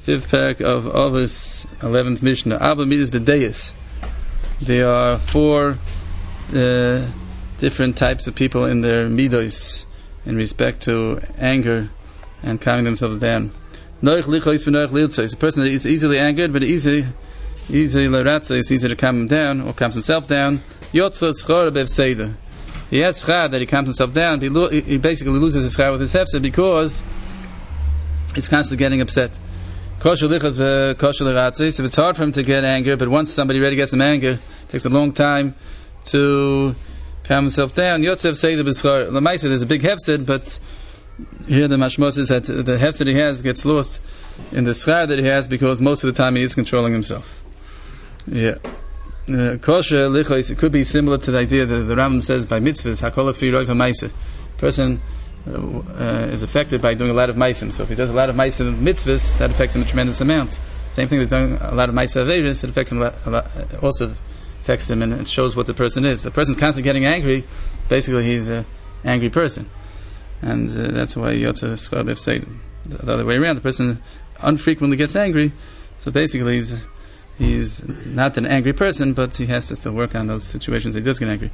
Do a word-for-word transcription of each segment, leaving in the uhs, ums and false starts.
fifth parak of Avos, eleventh Mishnah. Abba Midas B'Deis. There are four uh, different types of people in their midos in respect to anger and calming themselves down. Noich lichois v'noich liltzois. A person that is easily angered, but easy, easily l'ratzos, it's easy to calm him down or calms himself down. Yotzot schor b'vseida. He has schar that he calms himself down. He, lo- he basically loses his schar with his hefsed because he's constantly getting upset. Kosher lichos v'kosher l'ratzos. If it's hard for him to get anger, but once somebody really gets him anger, it takes a long time to calm himself down. Yotzev seida b'schar. L'maisa, there's a big hefsed, but here the mashmos is that the hefsed he has gets lost in the schar that he has because most of the time he is controlling himself. Yeah. Kosher lichos, it could be similar to the idea that the Rambam says by mitzvahs, hakol fi roiv ha'maisa. Person uh, is affected by doing a lot of maisim. So if he does a lot of maisim mitzvahs, that affects him a tremendous amount. Same thing as doing a lot of maisim averis, it affects him a lot, a lot, also affects him, and it shows what the person is. A person's constantly getting angry, basically he's an angry person. And uh, that's why Yotze Schar b'Vseida. The other way around, the person unfrequently gets angry, so basically he's he's not an angry person, but he has to still work on those situations he does get angry.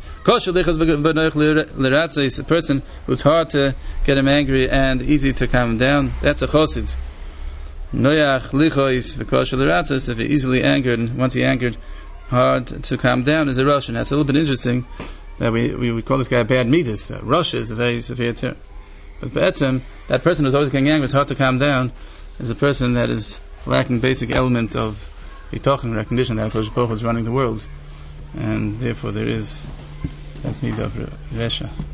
Is a person who's hard to get him angry and easy to calm him down. That's a chosid. Noyach lichois v'kosher l'ratzos. If he's easily angered, and once he angered, hard to calm down is a rush. And that's a little bit interesting that we we, we call this guy a bad midas. Uh, rush is a very severe term. But be'etzem, that person who's always getting angry, is hard to calm down, is a person that is lacking basic element of Bitochen, recognition that HaKadosh Baruch Hu is running the world, and therefore there is that need of Resha.